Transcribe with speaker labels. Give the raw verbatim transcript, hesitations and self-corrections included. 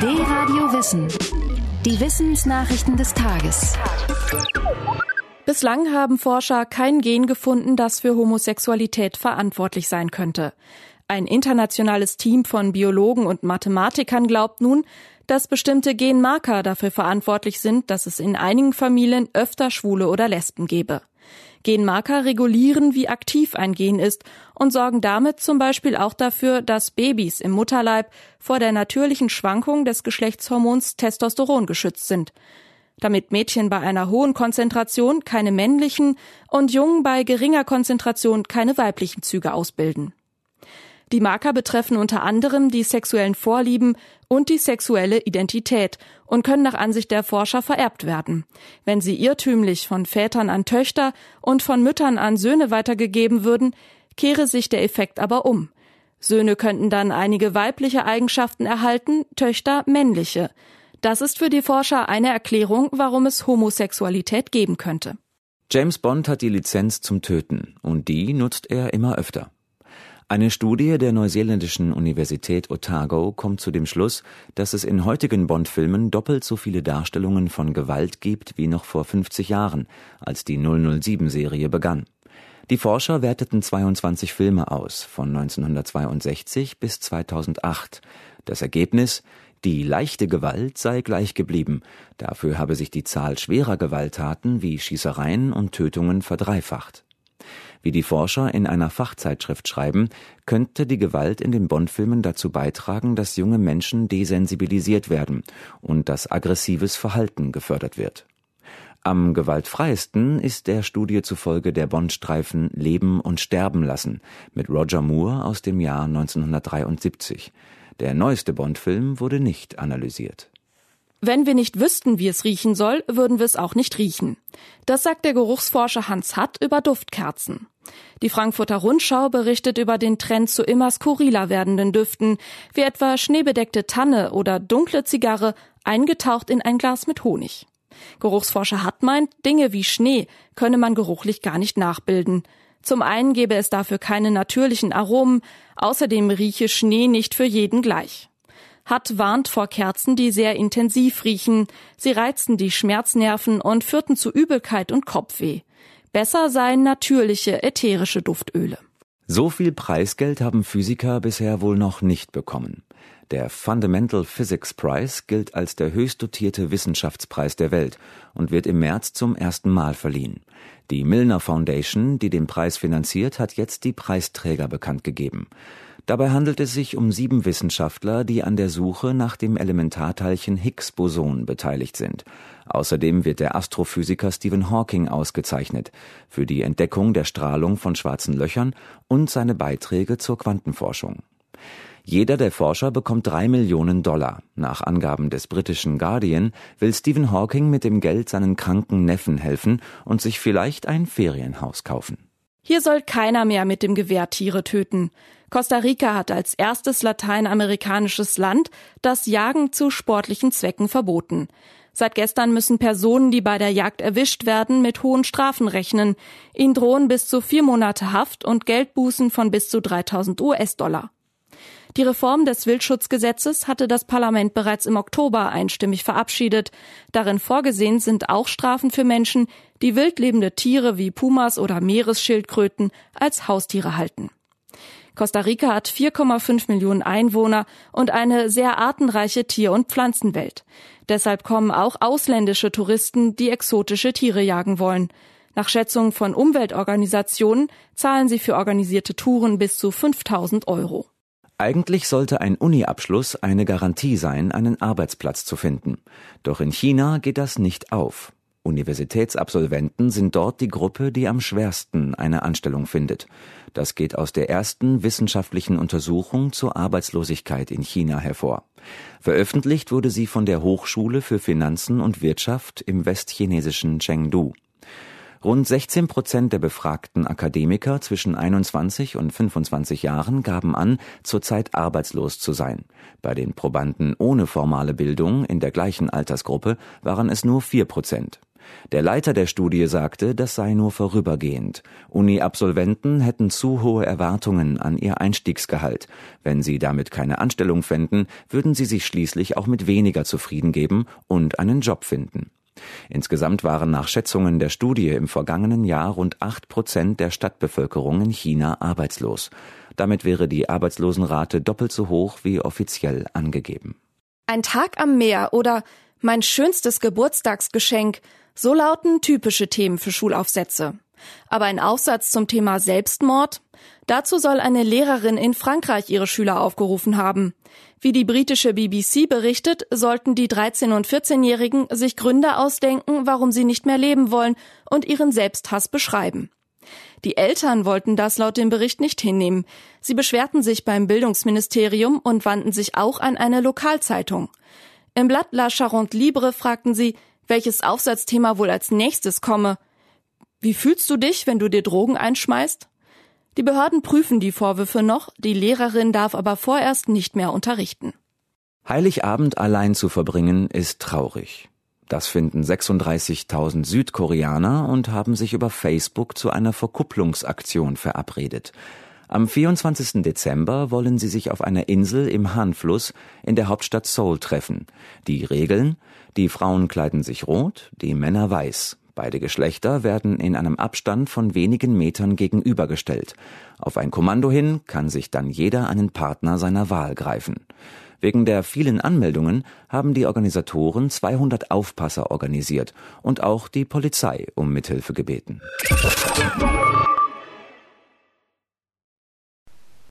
Speaker 1: D-Radio Wissen. Die Wissensnachrichten des Tages.
Speaker 2: Bislang haben Forscher kein Gen gefunden, das für Homosexualität verantwortlich sein könnte. Ein internationales Team von Biologen und Mathematikern glaubt nun, dass bestimmte Genmarker dafür verantwortlich sind, dass es in einigen Familien öfter Schwule oder Lesben gebe. Genmarker regulieren, wie aktiv ein Gen ist und sorgen damit zum Beispiel auch dafür, dass Babys im Mutterleib vor der natürlichen Schwankung des Geschlechtshormons Testosteron geschützt sind, damit Mädchen bei einer hohen Konzentration keine männlichen und Jungen bei geringer Konzentration keine weiblichen Züge ausbilden. Die Marker betreffen unter anderem die sexuellen Vorlieben und die sexuelle Identität und können nach Ansicht der Forscher vererbt werden. Wenn sie irrtümlich von Vätern an Töchter und von Müttern an Söhne weitergegeben würden, kehre sich der Effekt aber um. Söhne könnten dann einige weibliche Eigenschaften erhalten, Töchter männliche. Das ist für die Forscher eine Erklärung, warum es Homosexualität geben könnte.
Speaker 3: James Bond hat die Lizenz zum Töten und die nutzt er immer öfter. Eine Studie der neuseeländischen Universität Otago kommt zu dem Schluss, dass es in heutigen Bond-Filmen doppelt so viele Darstellungen von Gewalt gibt wie noch vor fünfzig Jahren, als die null null sieben-Serie begann. Die Forscher werteten zweiundzwanzig Filme aus, von neunzehnhundertzweiundsechzig bis zweitausendacht. Das Ergebnis: Die leichte Gewalt sei gleich geblieben, dafür habe sich die Zahl schwerer Gewalttaten wie Schießereien und Tötungen verdreifacht. Wie die Forscher in einer Fachzeitschrift schreiben, könnte die Gewalt in den Bond-Filmen dazu beitragen, dass junge Menschen desensibilisiert werden und dass aggressives Verhalten gefördert wird. Am gewaltfreiesten ist der Studie zufolge der Bond-Streifen Leben und Sterben lassen mit Roger Moore aus dem Jahr neunzehnhundertdreiundsiebzig. Der neueste Bond-Film wurde nicht analysiert.
Speaker 2: Wenn wir nicht wüssten, wie es riechen soll, würden wir es auch nicht riechen. Das sagt der Geruchsforscher Hans Hatt über Duftkerzen. Die Frankfurter Rundschau berichtet über den Trend zu immer skurriler werdenden Düften, wie etwa schneebedeckte Tanne oder dunkle Zigarre, eingetaucht in ein Glas mit Honig. Geruchsforscher Hatt meint, Dinge wie Schnee könne man geruchlich gar nicht nachbilden. Zum einen gäbe es dafür keine natürlichen Aromen, außerdem rieche Schnee nicht für jeden gleich. Hatt warnt vor Kerzen, die sehr intensiv riechen. Sie reizten die Schmerznerven und führten zu Übelkeit und Kopfweh. Besser seien natürliche, ätherische Duftöle.
Speaker 3: So viel Preisgeld haben Physiker bisher wohl noch nicht bekommen. Der Fundamental Physics Prize gilt als der höchst dotierte Wissenschaftspreis der Welt und wird im März zum ersten Mal verliehen. Die Milner Foundation, die den Preis finanziert, hat jetzt die Preisträger bekannt gegeben. Dabei handelt es sich um sieben Wissenschaftler, die an der Suche nach dem Elementarteilchen Higgs-Boson beteiligt sind. Außerdem wird der Astrophysiker Stephen Hawking ausgezeichnet für die Entdeckung der Strahlung von schwarzen Löchern und seine Beiträge zur Quantenforschung. Jeder der Forscher bekommt drei Millionen Dollar. Nach Angaben des britischen Guardian will Stephen Hawking mit dem Geld seinen kranken Neffen helfen und sich vielleicht ein Ferienhaus kaufen.
Speaker 2: Hier soll keiner mehr mit dem Gewehr Tiere töten. Costa Rica hat als erstes lateinamerikanisches Land das Jagen zu sportlichen Zwecken verboten. Seit gestern müssen Personen, die bei der Jagd erwischt werden, mit hohen Strafen rechnen. Ihnen drohen bis zu vier Monate Haft und Geldbußen von bis zu dreitausend US-Dollar. Die Reform des Wildschutzgesetzes hatte das Parlament bereits im Oktober einstimmig verabschiedet. Darin vorgesehen sind auch Strafen für Menschen, die wildlebende Tiere wie Pumas oder Meeresschildkröten als Haustiere halten. Costa Rica hat vier Komma fünf Millionen Einwohner und eine sehr artenreiche Tier- und Pflanzenwelt. Deshalb kommen auch ausländische Touristen, die exotische Tiere jagen wollen. Nach Schätzungen von Umweltorganisationen zahlen sie für organisierte Touren bis zu fünftausend Euro.
Speaker 3: Eigentlich sollte ein Uni-Abschluss eine Garantie sein, einen Arbeitsplatz zu finden. Doch in China geht das nicht auf. Universitätsabsolventen sind dort die Gruppe, die am schwersten eine Anstellung findet. Das geht aus der ersten wissenschaftlichen Untersuchung zur Arbeitslosigkeit in China hervor. Veröffentlicht wurde sie von der Hochschule für Finanzen und Wirtschaft im westchinesischen Chengdu. Rund sechzehn Prozent der befragten Akademiker zwischen einundzwanzig und fünfundzwanzig Jahren gaben an, zurzeit arbeitslos zu sein. Bei den Probanden ohne formale Bildung in der gleichen Altersgruppe waren es nur vier Prozent. Der Leiter der Studie sagte, das sei nur vorübergehend. Uni-Absolventen hätten zu hohe Erwartungen an ihr Einstiegsgehalt. Wenn sie damit keine Anstellung fänden, würden sie sich schließlich auch mit weniger zufrieden geben und einen Job finden. Insgesamt waren nach Schätzungen der Studie im vergangenen Jahr rund acht Prozent der Stadtbevölkerung in China arbeitslos. Damit wäre die Arbeitslosenrate doppelt so hoch wie offiziell angegeben.
Speaker 2: Ein Tag am Meer oder mein schönstes Geburtstagsgeschenk, so lauten typische Themen für Schulaufsätze. Aber ein Aufsatz zum Thema Selbstmord? Dazu soll eine Lehrerin in Frankreich ihre Schüler aufgerufen haben. Wie die britische B B C berichtet, sollten die dreizehn- und vierzehnjährigen sich Gründe ausdenken, warum sie nicht mehr leben wollen und ihren Selbsthass beschreiben. Die Eltern wollten das laut dem Bericht nicht hinnehmen. Sie beschwerten sich beim Bildungsministerium und wandten sich auch an eine Lokalzeitung. Im Blatt La Charente Libre fragten sie, welches Aufsatzthema wohl als nächstes komme. Wie fühlst du dich, wenn du dir Drogen einschmeißt? Die Behörden prüfen die Vorwürfe noch, die Lehrerin darf aber vorerst nicht mehr unterrichten.
Speaker 3: Heiligabend allein zu verbringen ist traurig. Das finden sechsunddreißigtausend Südkoreaner und haben sich über Facebook zu einer Verkupplungsaktion verabredet. Am vierundzwanzigsten Dezember wollen sie sich auf einer Insel im Han-Fluss in der Hauptstadt Seoul treffen. Die Regeln: Die Frauen kleiden sich rot, die Männer weiß. Beide Geschlechter werden in einem Abstand von wenigen Metern gegenübergestellt. Auf ein Kommando hin kann sich dann jeder einen Partner seiner Wahl greifen. Wegen der vielen Anmeldungen haben die Organisatoren zweihundert Aufpasser organisiert und auch die Polizei um Mithilfe gebeten.